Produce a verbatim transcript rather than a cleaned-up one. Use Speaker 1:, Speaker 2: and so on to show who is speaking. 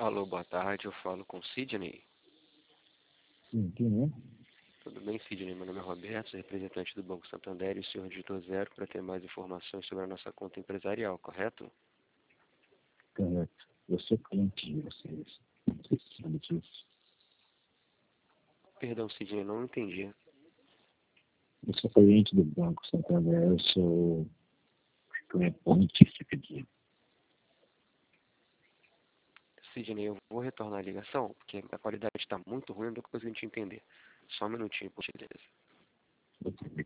Speaker 1: Alô, boa tarde, eu falo com Sidney.
Speaker 2: Sim, quem é?
Speaker 1: Tudo bem, Sidney? Meu nome é Roberto, sou representante do Banco Santander e o senhor digitou zero para ter mais informações sobre a nossa conta empresarial, correto?
Speaker 2: Correto. Eu sou cliente de vocês. Não sei se sabe disso.
Speaker 1: Perdão, Sidney, não entendi.
Speaker 2: Eu sou cliente do Banco Santander. Eu sou cliente pontífico aqui.
Speaker 1: Sidney, eu vou retornar a ligação, porque a qualidade está muito ruim, não dou coisa a gente entender. Só um minutinho, por gentileza.